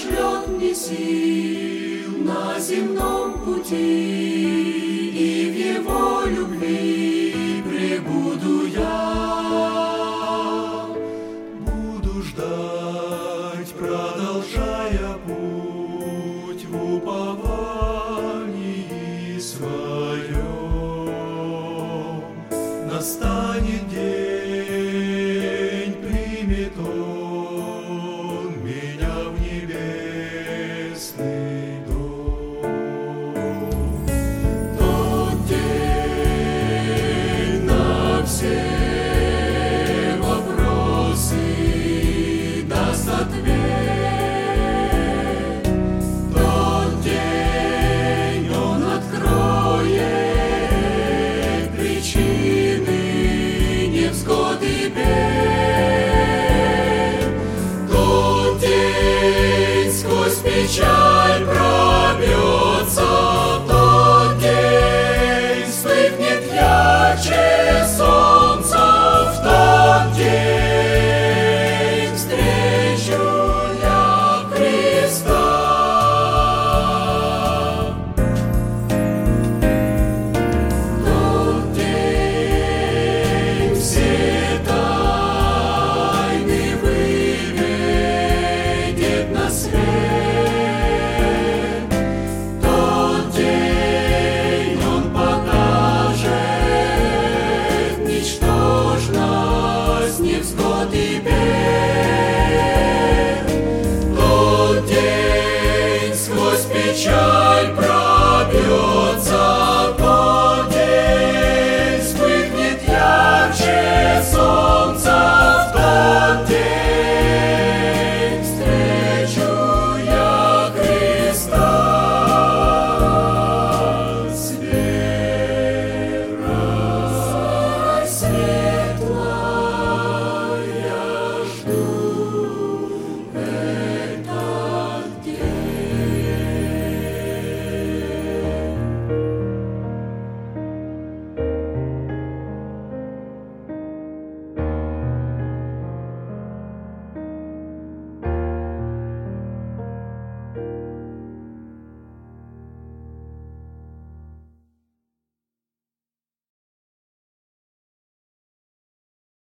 пошлет мне сил на земном пути, и в Его любви пребуду я. Буду ждать, продолжая путь в уповании своем. Настанет день, примет Он меня в небесный дом. Тот день на все вопросы даст ответ. Тот день Он откроет причины невзгод и бед. Тот день сквозь печаль